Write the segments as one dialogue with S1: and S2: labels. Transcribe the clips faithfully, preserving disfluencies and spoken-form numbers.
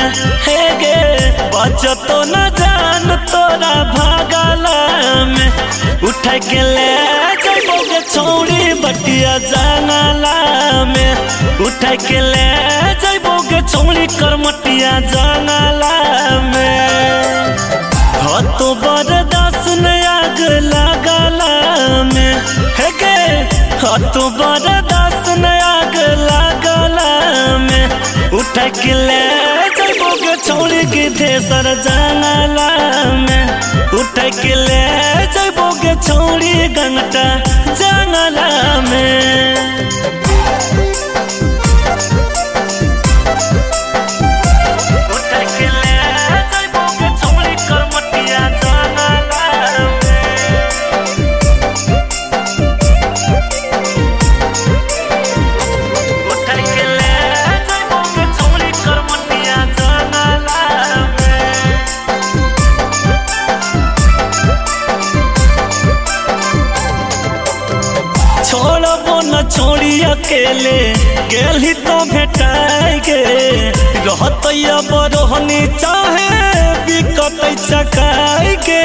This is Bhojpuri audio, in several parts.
S1: हे गे बचतो न जान तोरा भागला में उठा के ले जइबो गे छौड़ी बटिया जंगला में उठा के ले जइबो गे छौड़ी करमटिया जंगला में हो तो बरदास न आग लागला में हे गे हो तो बरदास न आग लागला में उठा के ले जइबो गे छौड़ी के थेसर जंगला में उठा के ले जइबो गे छौड़ी गंगटा जंगला में छोड़ी अकेले गेली तो भेटाई गे रहत बरहनी चाहे बिकत चकाई गे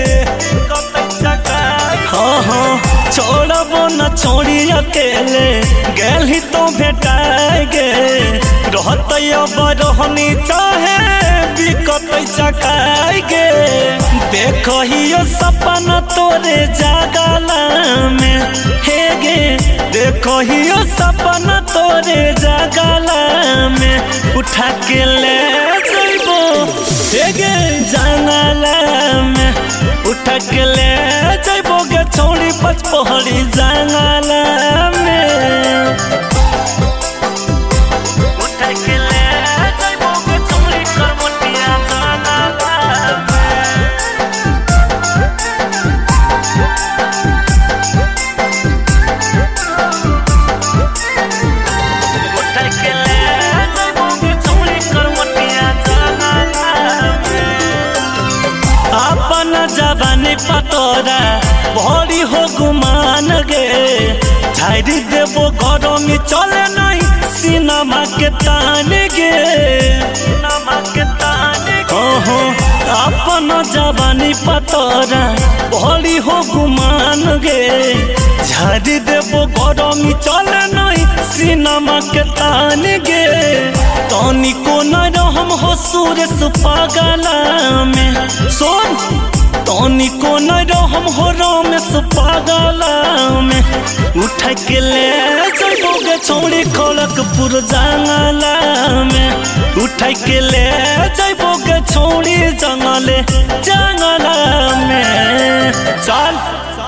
S1: हाँ हाँ छोड़बो न छोड़ी अकेले गेली तो भेटाई गे रहत बरहनी चाहे बिकत चकाई गे देखो हियो सपना तोरे जागला में हे गे देखो हियो सपना तोरे जगला में उठा के ले जइबो हे गे जंगला में उठा के ले जइबो गे छौड़ी पचपहरी जंगला में उठा के ले जइबो गे छौड़ी करमटिया जंगला में जवानी पतोरा भरी हो गुमान गे झाड़ी देवो घरों में चले नहीं सिनेमा के तान गे सिनेमा के तान हो अपन जवानी पतोरा भरी हो गुमान गे झाड़ी देवो घरों में चले नहीं सिनेमा के तान गे तनी को न रहम हो सूरज पागला में सोन तनी को न रहम हो रमेश पागला में उठा के ले जइबो गे छौड़ी खड़गपुर जंगला में उठा के ले जइबो गे छौड़ी जंगले जंगला में चल।